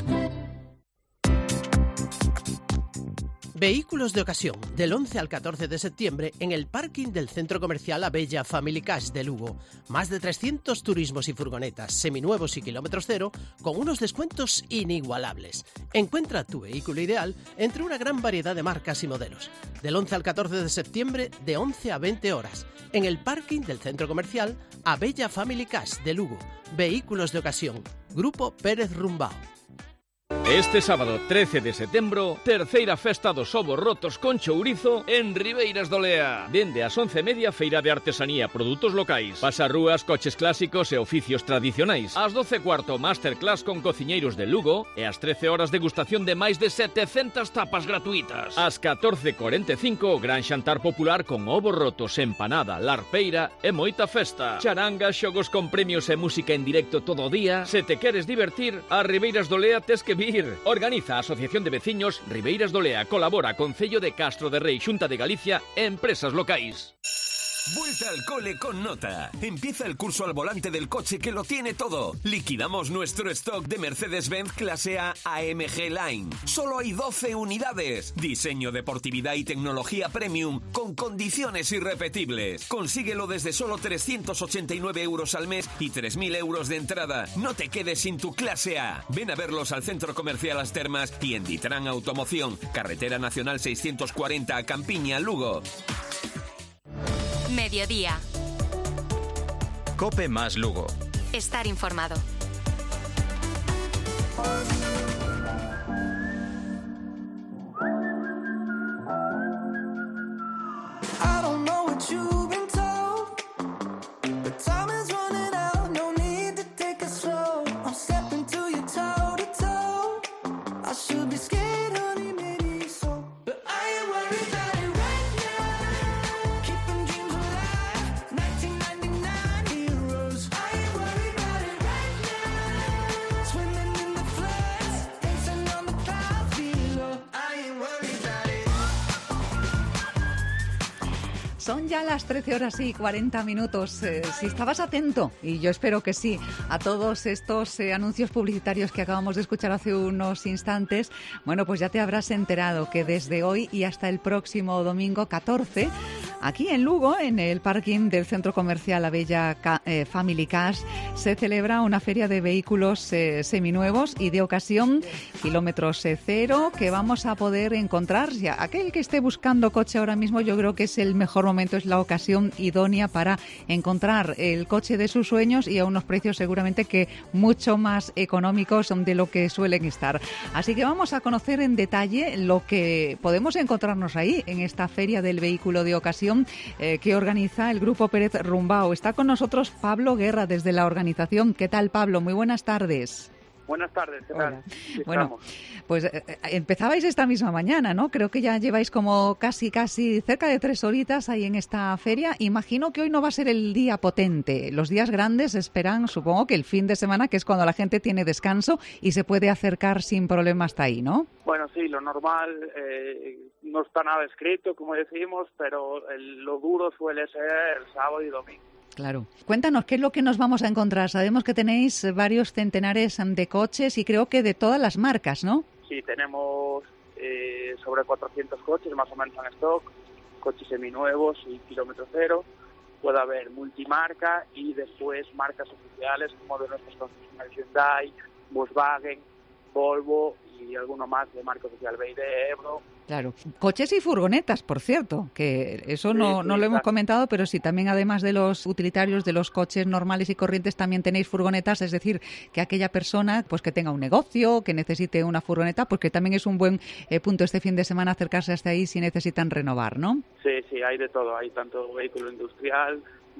Vehículos de ocasión, del 11 al 14 de septiembre en el parking del Centro Comercial Abella Family Cash de Lugo. Más de 300 turismos y furgonetas seminuevos y kilómetros cero con unos descuentos inigualables. Encuentra tu vehículo ideal entre una gran variedad de marcas y modelos. Del 11 al 14 de septiembre de 11 a 20 horas en el parking del Centro Comercial Abella Family Cash de Lugo. Vehículos de ocasión. Grupo Pérez Rumbao. Este sábado 13 de setembro, terceira festa dos ovos rotos con chourizo en Ribeiras do Lea. Dende as 11:30, feira de artesanía, produtos locais, pasarrúas, coches clásicos e oficios tradicionais. Ás 12:15, masterclass con cociñeiros de Lugo e ás 13 horas degustación de máis de 700 tapas gratuitas. Ás 14:45, gran xantar popular con ovos rotos, empanada, larpeira e moita festa. Charanga, xogos con premios e música en directo todo o día. Se te queres divertir, a Ribeiras do Lea tes que vir. Organiza a Asociación de Veciños Ribeiras do Lea. Colabora Concello de Castro de Rei, Xunta de Galicia e empresas locais. Vuelta al cole con Nota. Empieza el curso al volante del coche que lo tiene todo. Liquidamos nuestro stock de Mercedes-Benz clase A AMG Line. Solo hay 12 unidades. Diseño, deportividad y tecnología premium con condiciones irrepetibles. Consíguelo desde solo 389 euros al mes y 3.000 euros de entrada. No te quedes sin tu clase A. Ven a verlos al Centro Comercial Las Termas y en Ditran Automoción. Carretera Nacional 640 a Campiña, Lugo. Mediodía. COPE más Lugo. Estar informado. Son ya las 13 horas y 40 minutos. Si estabas atento, y yo espero que sí, a todos estos anuncios publicitarios que acabamos de escuchar hace unos instantes, bueno, pues ya te habrás enterado que desde hoy y hasta el próximo domingo 14, aquí en Lugo, en el parking del Centro Comercial Abella Family Cars, se celebra una feria de vehículos seminuevos y de ocasión, kilómetros cero, que vamos a poder encontrar. Ya, aquel que esté buscando coche ahora mismo, yo creo que es el mejor momento, es la ocasión idónea para encontrar el coche de sus sueños y a unos precios seguramente que mucho más económicos de lo que suelen estar. Así que vamos a conocer en detalle lo que podemos encontrarnos ahí en esta feria del vehículo de ocasión que organiza el Grupo Pérez Rumbao. Está con nosotros Pablo Guerra desde la organización. ¿Qué tal, Pablo? Muy buenas tardes. Buenas tardes, ¿qué tal? Bueno, pues empezabais esta misma mañana, ¿no? Creo que ya lleváis como casi cerca de 3 horitas ahí en esta feria. Imagino que hoy no va a ser el día potente. Los días grandes esperan, supongo que el fin de semana, que es cuando la gente tiene descanso y se puede acercar sin problema hasta ahí, ¿no? Bueno, sí, lo normal no está nada escrito, como decimos, pero lo duro suele ser el sábado y domingo. Claro. Cuéntanos, ¿qué es lo que nos vamos a encontrar? Sabemos que tenéis varios centenares de coches y creo que de todas las marcas, ¿no? Sí, tenemos sobre 400 coches más o menos en stock, coches seminuevos y kilómetro cero. Puede haber multimarca y después marcas oficiales como de nuestros concesionarios Hyundai, Volkswagen, Volvo y alguno más de marca oficial BYD, Ebro. Claro. Coches y furgonetas, por cierto, que eso no lo hemos comentado, pero sí, también además de los utilitarios, de los coches normales y corrientes, también tenéis furgonetas, es decir, que aquella persona pues que tenga un negocio, que necesite una furgoneta, pues que también es un buen punto este fin de semana acercarse hasta ahí si necesitan renovar, ¿no? Sí, hay de todo, hay tanto vehículo industrial,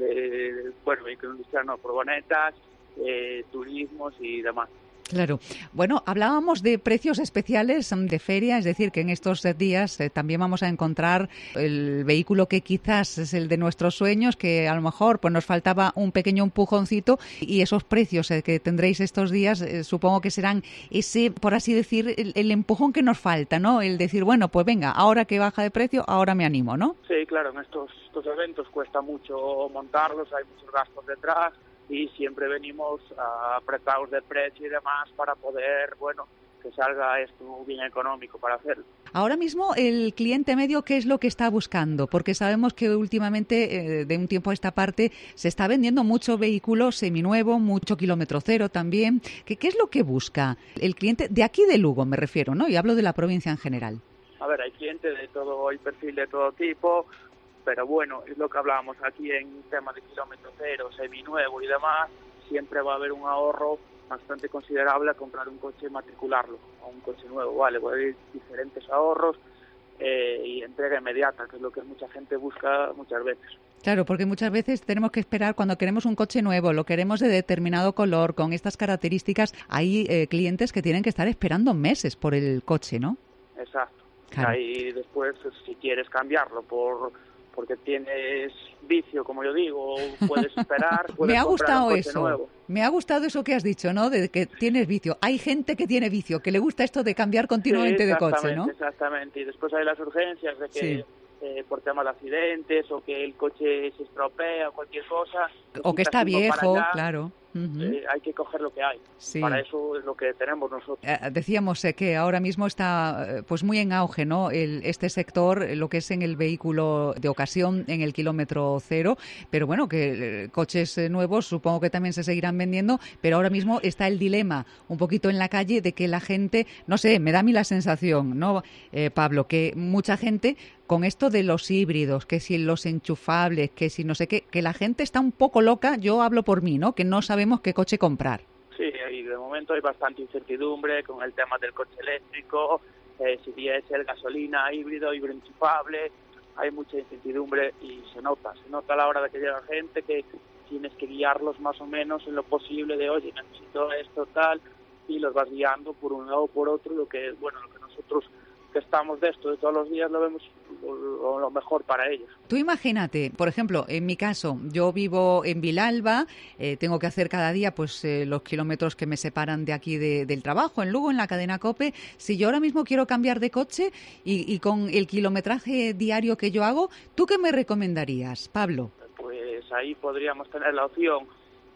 vehículo industrial no, furgonetas, turismos y demás. Claro. Bueno, hablábamos de precios especiales de feria, es decir, que en estos días también vamos a encontrar el vehículo que quizás es el de nuestros sueños, que a lo mejor pues nos faltaba un pequeño empujoncito, y esos precios que tendréis estos días supongo que serán ese, por así decir, el empujón que nos falta, ¿no? El decir, bueno, pues venga, ahora que baja de precio, ahora me animo, ¿no? Sí, claro, en estos eventos cuesta mucho montarlos, hay muchos gastos detrás, y siempre venimos apretados de precio y demás para poder, bueno, que salga esto bien económico para hacerlo. Ahora mismo, el cliente medio, ¿qué es lo que está buscando? Porque sabemos que últimamente, de un tiempo a esta parte, se está vendiendo mucho vehículo seminuevo, mucho kilómetro cero también. ¿Qué es lo que busca el cliente de aquí de Lugo, me refiero, ¿no? Y hablo de la provincia en general. A ver, hay clientes de todo, hay perfil de todo tipo, pero bueno, es lo que hablábamos aquí en tema de kilómetro cero, seminuevo y demás, siempre va a haber un ahorro bastante considerable a comprar un coche y matricularlo a un coche nuevo, ¿vale? Puede haber diferentes ahorros y entrega inmediata, que es lo que mucha gente busca muchas veces. Claro, porque muchas veces tenemos que esperar cuando queremos un coche nuevo, lo queremos de determinado color, con estas características. Hay clientes que tienen que esestar esperando meses por el coche, ¿no? Exacto. Claro. Y después, si quieres cambiarlo porque tienes vicio, como yo digo, puedes esperar, puedes Me ha gustado comprar un coche eso. nuevo. Me ha gustado eso que has dicho, ¿no? De que tienes vicio. Hay gente que tiene vicio, que le gusta esto de cambiar continuamente de coche, ¿no? Exactamente. Y después hay las urgencias de que Sí. por temas de accidentes o que el coche se estropea o cualquier cosa. O que está necesitas viejo, uno para allá. claro. Ujú. Hay que coger lo que hay. Sí. Para eso es lo que tenemos nosotros. Decíamos que ahora mismo está pues muy en auge, ¿no? Este sector, lo que es en el vehículo de ocasión, en el kilómetro cero, pero bueno, que coches nuevos supongo que también se seguirán vendiendo, pero ahora mismo está el dilema un poquito en la calle de que la gente, no sé, me da a mí la sensación, ¿no, Pablo? Que mucha gente con esto de los híbridos, que si los enchufables, que si no sé qué, que la gente está un poco loca, yo hablo por mí, ¿no? Que no sabemos qué coche comprar. Sí, y de momento hay bastante incertidumbre con el tema del coche eléctrico, si es el gasolina, híbrido enchufable, hay mucha incertidumbre y se nota a la hora de que llega gente que tienes que guiarlos más o menos en lo posible de, oye, necesito esto, tal, y los vas guiando por un lado o por otro, lo que nosotros que estamos de esto de todos los días lo vemos lo mejor para ellos. Tú imagínate, por ejemplo, en mi caso, yo vivo en Vilalba, tengo que hacer cada día pues los kilómetros que me separan de aquí del trabajo, en Lugo, en la cadena COPE. Si yo ahora mismo quiero cambiar de coche y con el kilometraje diario que yo hago, ¿tú qué me recomendarías, Pablo? Pues ahí podríamos tener la opción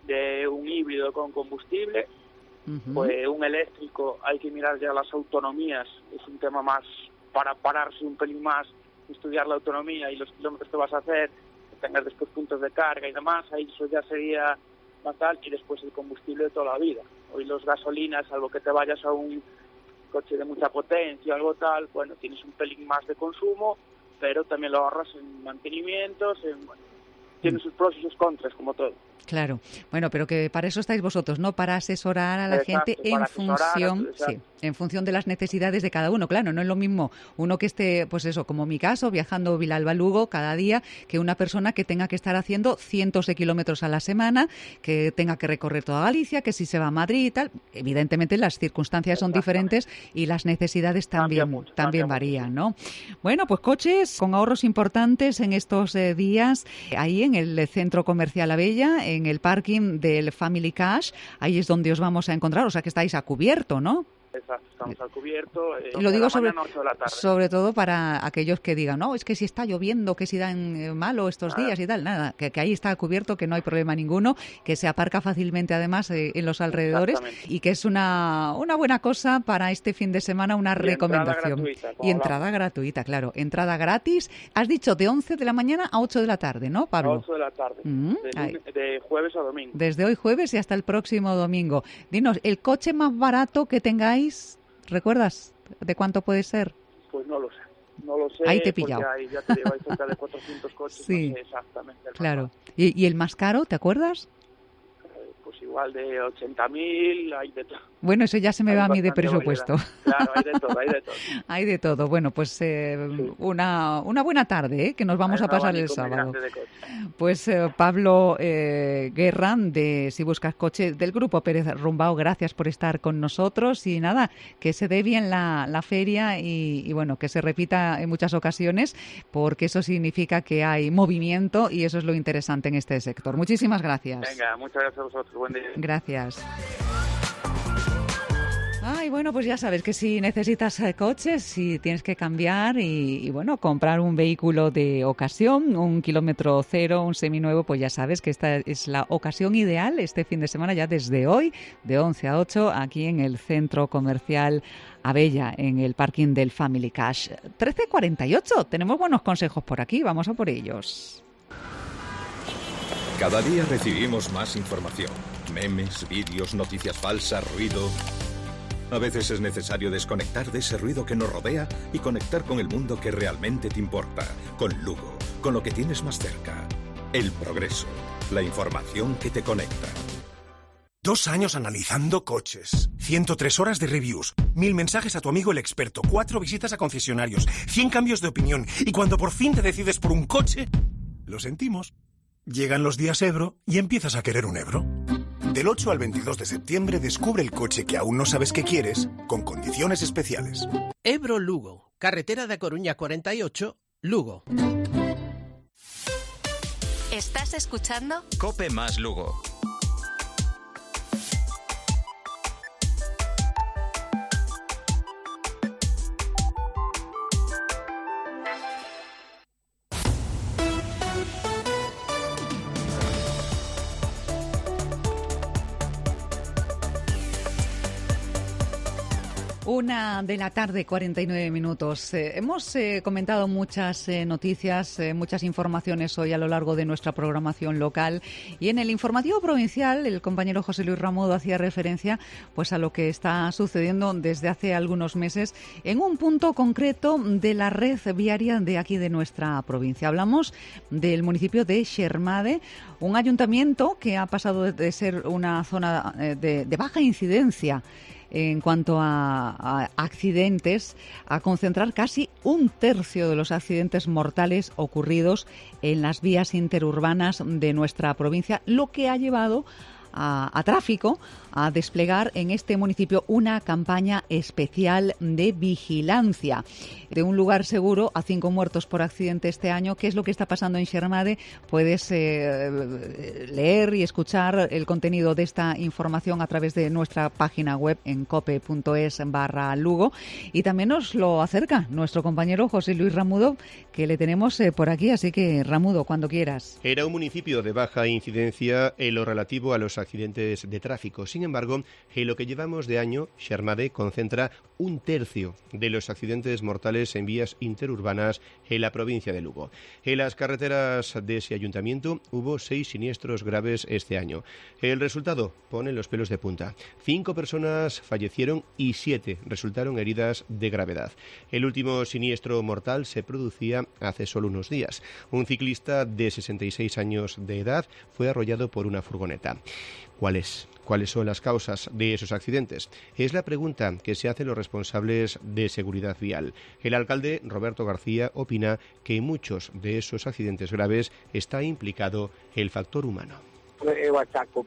de un híbrido con combustible. Pues un eléctrico, hay que mirar ya las autonomías, es un tema más para pararse un pelín más, estudiar la autonomía y los kilómetros que vas a hacer, tener después puntos de carga y demás, ahí eso ya sería fatal, y después el combustible de toda la vida. Hoy los gasolinas, salvo que te vayas a un coche de mucha potencia o algo tal, bueno, tienes un pelín más de consumo, pero también lo ahorras en mantenimientos, tiene sus pros y sus contras, como todo. Claro, bueno, pero que para eso estáis vosotros, ¿no? Para asesorar a la gente en función de las necesidades de cada uno. Claro, no es lo mismo uno que esté, pues eso, como mi caso, viajando Vilalba-Lugo cada día, que una persona que tenga que estar haciendo cientos de kilómetros a la semana, que tenga que recorrer toda Galicia, que si se va a Madrid y tal. Evidentemente las circunstancias son diferentes y las necesidades también varían, ¿no? Bueno, pues coches con ahorros importantes en estos días, ahí en el centro comercial Abella, en el parking del Family Cash, ahí es donde os vamos a encontrar, o sea que estáis a cubierto, ¿no? Exacto, estamos al cubierto. Lo digo sobre todo para aquellos que digan, no, es que si está lloviendo, que si dan malo estos días y tal, nada, que ahí está cubierto, que no hay problema ninguno, que se aparca fácilmente además en los alrededores y que es una buena cosa para este fin de semana, una recomendación. Y entrada gratuita, claro, entrada gratis. Has dicho de 11 de la mañana a 8 de la tarde, ¿no, Pablo? A 8 de la tarde, de jueves a domingo. Desde hoy jueves y hasta el próximo domingo. Dinos, el coche más barato que tengáis, ¿recuerdas de cuánto puede ser? Pues no lo sé. Ahí te he pillado. Ya te digo, hay cerca de 400 coches, sí. No sé exactamente. Claro. ¿Y el más caro, te acuerdas? Pues igual de 80.000, hay de todo. Bueno, eso ya se me va a mí de presupuesto. Claro, hay de todo, hay de todo. Hay de todo. Bueno, pues sí. una buena tarde, que nos vamos a pasar el sábado. Pues Pablo Guerra, de Si Buscas Coche, del Grupo Pérez Rumbao, gracias por estar con nosotros y nada, que se dé bien la feria y bueno, que se repita en muchas ocasiones, porque eso significa que hay movimiento y eso es lo interesante en este sector. Muchísimas gracias. Venga, muchas gracias a vosotros. Buen día. Gracias. Ay, bueno, pues ya sabes que si necesitas coches, si tienes que cambiar y bueno, comprar un vehículo de ocasión, un kilómetro cero, un seminuevo, pues ya sabes que esta es la ocasión ideal este fin de semana, ya desde hoy, de 11 a 8, aquí en el centro comercial Abella, en el parking del Family Cash. 13:48, tenemos buenos consejos por aquí, vamos a por ellos. Cada día recibimos más información, memes, vídeos, noticias falsas, ruido. A veces es necesario desconectar de ese ruido que nos rodea y conectar con el mundo que realmente te importa, con Lugo, con lo que tienes más cerca. El progreso, la información que te conecta. 2 años analizando coches, 103 horas de reviews, 1000 mensajes a tu amigo el experto, 4 visitas a concesionarios, 100 cambios de opinión, y cuando por fin te decides por un coche, lo sentimos. Llegan los días Ebro y empiezas a querer un Ebro. Del 8 al 22 de septiembre descubre el coche que aún no sabes que quieres, con condiciones especiales. Ebro Lugo, carretera de Coruña 48, Lugo. ¿Estás escuchando? Cope más Lugo. Una de la tarde, 49 minutos. Hemos comentado muchas noticias, muchas informaciones hoy a lo largo de nuestra programación local, y en el informativo provincial el compañero José Luis Ramudo hacía referencia pues a lo que está sucediendo desde hace algunos meses en un punto concreto de la red viaria de aquí de nuestra provincia. Hablamos del municipio de Xermade, un ayuntamiento que ha pasado de ser una zona de baja incidencia en cuanto a accidentes, a concentrar casi 1/3 de los accidentes mortales ocurridos en las vías interurbanas de nuestra provincia, lo que ha llevado a tráfico a desplegar en este municipio una campaña especial de vigilancia. De un lugar seguro a 5 muertos por accidente este año. ¿Qué es lo que está pasando en Xermade? Puedes leer y escuchar el contenido de esta información a través de nuestra página web en cope.es/Lugo, y también nos lo acerca nuestro compañero José Luis Ramudo, que le tenemos por aquí. Así que, Ramudo, cuando quieras. Era un municipio de baja incidencia en lo relativo a los accidentes de tráfico. Sin embargo, en lo que llevamos de año, Xermade concentra 1/3 de los accidentes mortales en vías interurbanas en la provincia de Lugo. En las carreteras de ese ayuntamiento hubo 6 siniestros graves este año. El resultado pone los pelos de punta. 5 personas fallecieron y 7 resultaron heridas de gravedad. El último siniestro mortal se producía hace solo unos días. Un ciclista de 66 años de edad fue arrollado por una furgoneta. ¿Cuáles son las causas de esos accidentes? Es la pregunta que se hacen los responsables de seguridad vial. El alcalde, Roberto García, opina que en muchos de esos accidentes graves está implicado el factor humano. Eu achaco,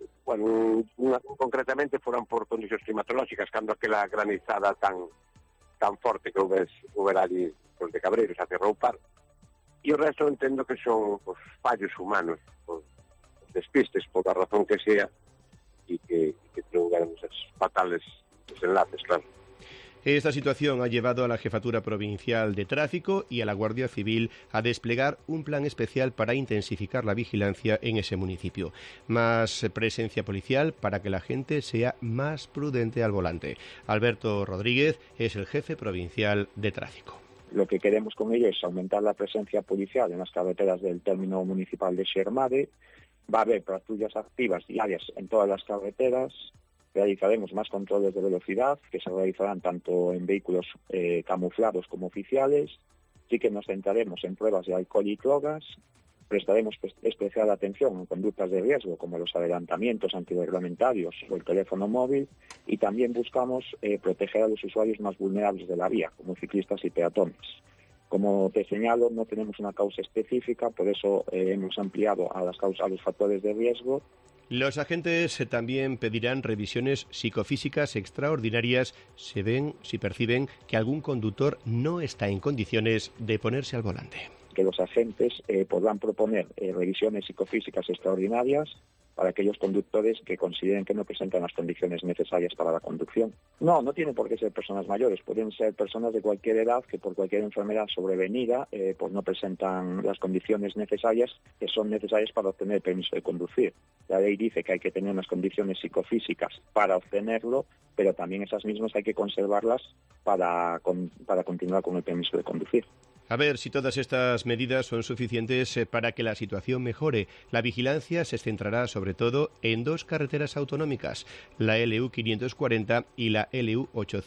concretamente foran por condicións climatolóxicas, cando aquela granizada tan forte que houbera ali de Cabreiros hacia Roupar. E o resto entendo que son fallos humanos, despistes, por la razón que sea, y que tuvieran esos fatales desenlaces, claro. Esta situación ha llevado a la Jefatura Provincial de Tráfico y a la Guardia Civil a desplegar un plan especial para intensificar la vigilancia en ese municipio. Más presencia policial para que la gente sea más prudente al volante. Alberto Rodríguez es el jefe provincial de Tráfico. Lo que queremos con ello es aumentar la presencia policial en las carreteras del término municipal de Xermade. Va a haber patrullas activas diarias en todas las carreteras. Realizaremos más controles de velocidad, que se realizarán tanto en vehículos camuflados como oficiales. Sí que nos centraremos en pruebas de alcohol y drogas. Prestaremos especial atención en conductas de riesgo, como los adelantamientos antirreglamentarios o el teléfono móvil. Y también buscamos proteger a los usuarios más vulnerables de la vía, como ciclistas y peatones. Como te señalo, no tenemos una causa específica, por eso hemos ampliado a los factores de riesgo. Los agentes también pedirán revisiones psicofísicas extraordinarias si perciben que algún conductor no está en condiciones de ponerse al volante. Que los agentes podrán proponer revisiones psicofísicas extraordinarias para aquellos conductores que consideren que no presentan las condiciones necesarias para la conducción. No tienen por qué ser personas mayores, pueden ser personas de cualquier edad que por cualquier enfermedad sobrevenida pues no presentan las condiciones necesarias que son necesarias para obtener el permiso de conducir. La ley dice que hay que tener unas condiciones psicofísicas para obtenerlo, pero también esas mismas hay que conservarlas para continuar con el permiso de conducir. A ver si todas estas medidas son suficientes para que la situación mejore. La vigilancia se centrará sobre todo en 2 carreteras autonómicas, la LU 540 y la LU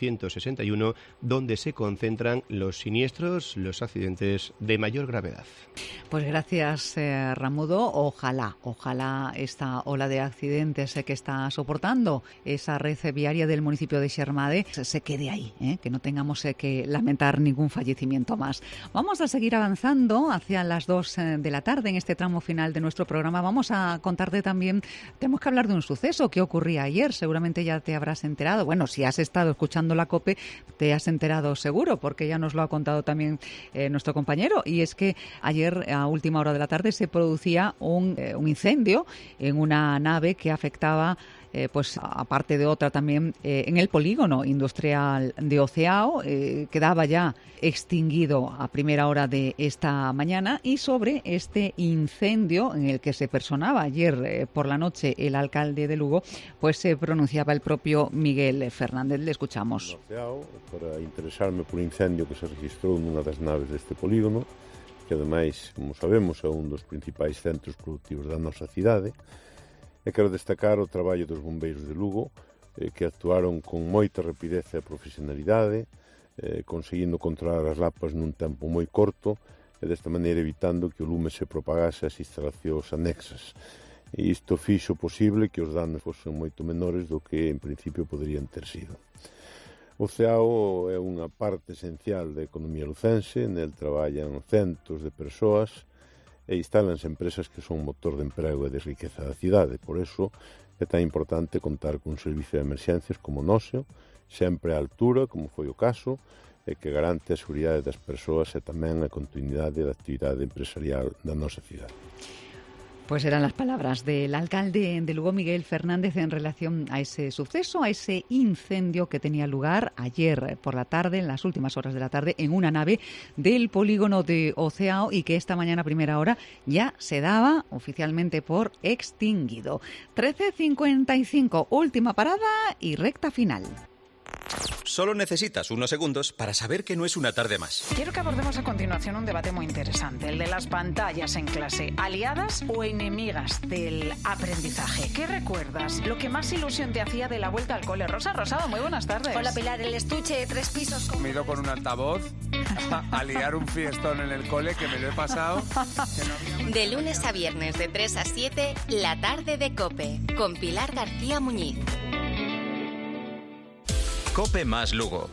861, donde se concentran los siniestros, los accidentes de mayor gravedad. Pues gracias, Ramudo. Ojalá esta ola de accidentes que está soportando esa red viaria del municipio de Xermade se quede ahí, que no tengamos que lamentar ningún fallecimiento más. Vamos a seguir avanzando hacia las 2 de la tarde en este tramo final de nuestro programa. Vamos a contarte también, tenemos que hablar de un suceso que ocurría ayer. Seguramente ya te habrás enterado. Bueno, si has estado escuchando la COPE, te has enterado seguro, porque ya nos lo ha contado también nuestro compañero. Y es que ayer, a última hora de la tarde, se producía un incendio en una nave que afectaba, pues aparte de otra también, en el polígono industrial de Oceao. Quedaba ya extinguido a primera hora de esta mañana, y sobre este incendio en el que se personaba ayer por la noche el alcalde de Lugo, pues se pronunciaba el propio Miguel Fernández. Le escuchamos. Oceao, para interesarme por incendio que se registrou nunha das naves deste polígono, que ademais, como sabemos, é un dos principais centros productivos da nosa cidade. E quero destacar o traballo dos bombeiros de Lugo, que actuaron con moita rapidez e profesionalidade, conseguindo controlar as lapas nun tempo moi corto, e desta maneira evitando que o lume se propagase ás instalacións anexas. E isto fixo posible que os danos fosen moito menores do que en principio poderían ter sido. O Oceao é unha parte esencial da economía lucense, nel traballan centos de persoas e instalanse empresas que son motor de emprego e de riqueza da cidade. Por eso é tan importante contar cun servicio de emerxencias como o noso, sempre á altura, como foi o caso, e que garante a seguridade das persoas e tamén a continuidade da actividade empresarial da nosa cidade. Pues eran las palabras del alcalde de Lugo, Miguel Fernández, en relación a ese suceso, a ese incendio que tenía lugar ayer por la tarde, en las últimas horas de la tarde, en una nave del polígono de Oceao, y que esta mañana a primera hora ya se daba oficialmente por extinguido. 13:55, última parada y recta final. Solo necesitas unos segundos para saber que no es una tarde más. Quiero que abordemos a continuación un debate muy interesante, el de las pantallas en clase, aliadas o enemigas del aprendizaje. ¿Qué recuerdas? Lo que más ilusión te hacía de la vuelta al cole. Rosa Rosado, muy buenas tardes. Hola Pilar, el estuche de 3 pisos. Me he ido con un altavoz a liar un fiestón en el cole que me lo he pasado. De lunes a viernes de 3 a 7, la tarde de COPE, con Pilar García Muñiz. COPE más Lugo.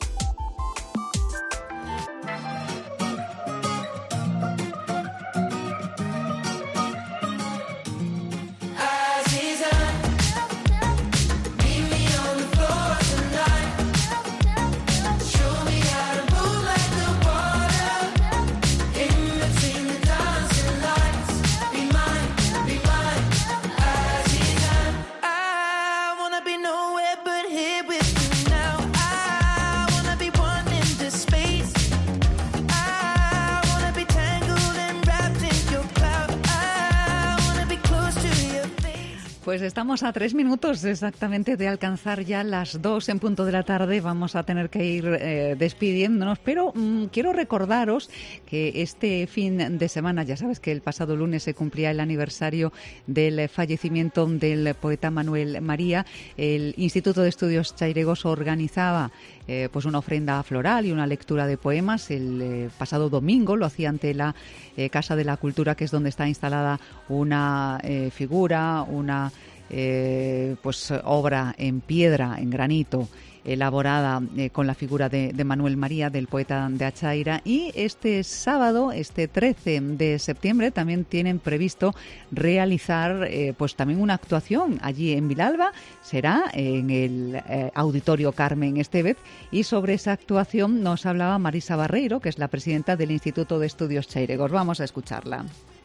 Pues estamos a 3 minutos exactamente de alcanzar ya las 2 en punto de la tarde. Vamos a tener que ir despidiéndonos, pero quiero recordaros que este fin de semana, ya sabes que el pasado lunes se cumplía el aniversario del fallecimiento del poeta Manuel María. El Instituto de Estudios Chairegos organizaba pues una ofrenda floral y una lectura de poemas. El pasado domingo lo hacía ante la Casa de la Cultura, que es donde está instalada una figura, una pues obra en piedra, en granito, elaborada con la figura de Manuel María, del poeta de Achaira. Y este sábado, este 13 de septiembre, también tienen previsto realizar pues también una actuación allí en Vilalba. Será en el Auditorio Carmen Estévez, y sobre esa actuación nos hablaba Marisa Barreiro, que es la presidenta del Instituto de Estudios Chairegos. Vamos a escucharla.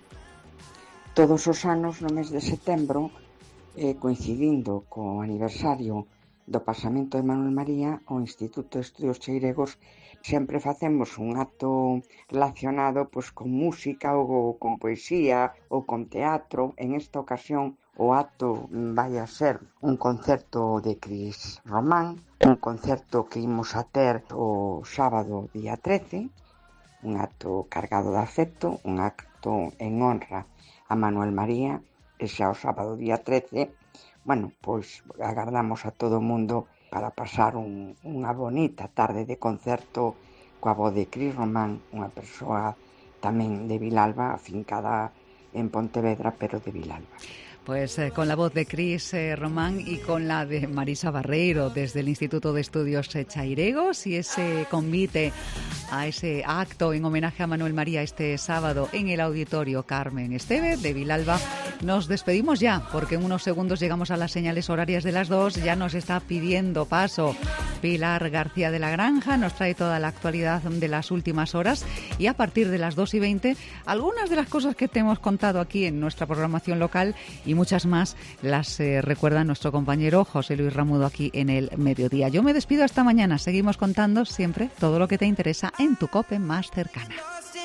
Todos os anos no mes de setembro, coincidindo co aniversario do pasamento de Manuel María, o Instituto de Estudios Chairegos sempre facemos un acto relacionado pois con música ou con poesía ou con teatro. En esta ocasión o acto vai a ser un concerto de Cris Román, un concerto que imos a ter o sábado día 13, un acto cargado de afecto, un acto en honra a Manuel María, e xa o sábado día 13, bueno, pois agardamos a todo o mundo para pasar unha bonita tarde de concerto coa voz de Cris Román, unha persoa tamén de Vilalba, afincada en Pontevedra, pero de Vilalba. Pues con la voz de Cris Román y con la de Marisa Barreiro desde el Instituto de Estudios Chairegos, y ese convite a ese acto en homenaje a Manuel María este sábado en el Auditorio Carmen Esteve de Vilalba. Nos despedimos ya, porque en unos segundos llegamos a las señales horarias de las 2. Ya nos está pidiendo paso Pilar García de la Granja, nos trae toda la actualidad de las últimas horas, y a partir de las 2:20 algunas de las cosas que te hemos contado aquí en nuestra programación local y muchas más las recuerda nuestro compañero José Luis Ramudo aquí en el Mediodía. Yo me despido hasta mañana. Seguimos contando siempre todo lo que te interesa en tu COPE más cercana.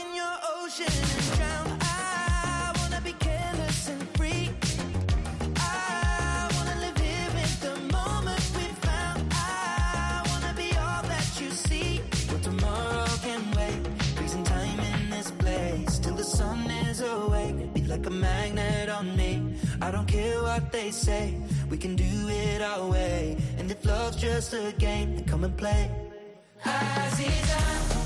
Like a magnet on me, I don't care what they say, we can do it our way, and if love's just a game, then come and play. Aziza.